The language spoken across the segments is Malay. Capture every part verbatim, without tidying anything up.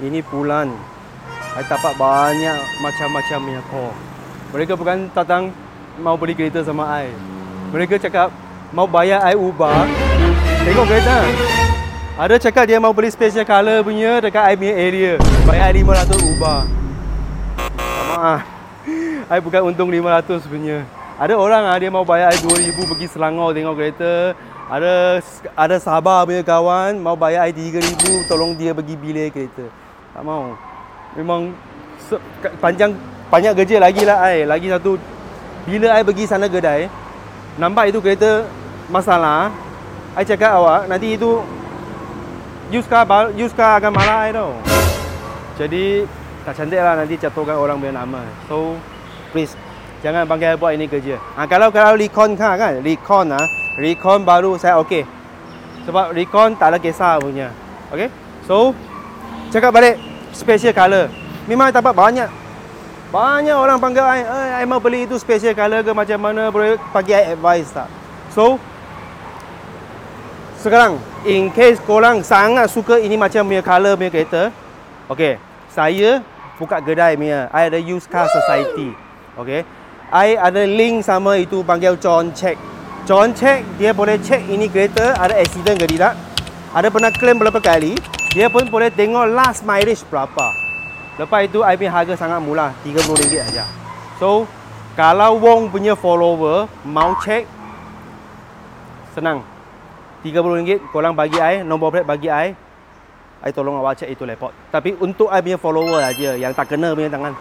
Ini Pulan. I dapat banyak macam-macam punya call. Mereka bukan datang mau beli kereta sama I. Mereka cakap mau bayar I Uber. Tengok kereta. Ada cakap dia mau beli special color punya dekat I punya area. Bayar lima ratus Uber. Maaf. I bukan untung lima ratus punya. Ada orang ah dia mau bayar I dua ribu pergi Selangor tengok kereta. Ada ada Sabah punya kawan mau bayar I tiga ribu tolong dia pergi bilik kereta. Tak mau. Memang panjang banyak kerja lagi lah I. Lagi satu, bila I pergi sana kedai, nampak itu kereta masalah, I cakap awak nanti itu used car, used car akan marah I tau. Jadi tak cantik lah nanti jatuhkan orang punya nama. So please jangan panggil I buat ini kerja. Ha, kalau kalau Recon car kan, Recon ah, Recon baru saya okey. Sebab Recon tak ada kisah punya. Okey. So cakap balik special color. Memang I dapat banyak. Banyak orang panggil I, eh, I mau beli itu special color ke macam mana, boleh bagi I advice tak? So sekarang in case korang sangat suka ini macam punya color punya kereta, okey, saya buka kedai punya. I ada Used Car Society. Okey. I ada link sama itu panggil John Check. John Check dia boleh check ini kereta ada accident ke tidak. Ada pernah claim berapa kali. Dia pun boleh tengok last mileage berapa. Lepas itu I punya harga sangat murah, tiga puluh ringgit aja. So kalau Wong punya follower mau check, senang, tiga puluh ringgit korang bagi I, nombor plate bagi I, I tolong awak check itu report. Tapi untuk I punya follower aja yang tak kena punya tangan.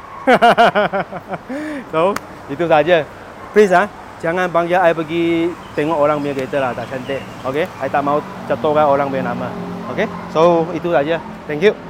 So itu saja. Please ah, jangan panggil I pergi tengok orang punya kereta lah, tak cantik. Okay, I tak mau jatuhkan orang punya nama. Okay, so itu saja. Thank you.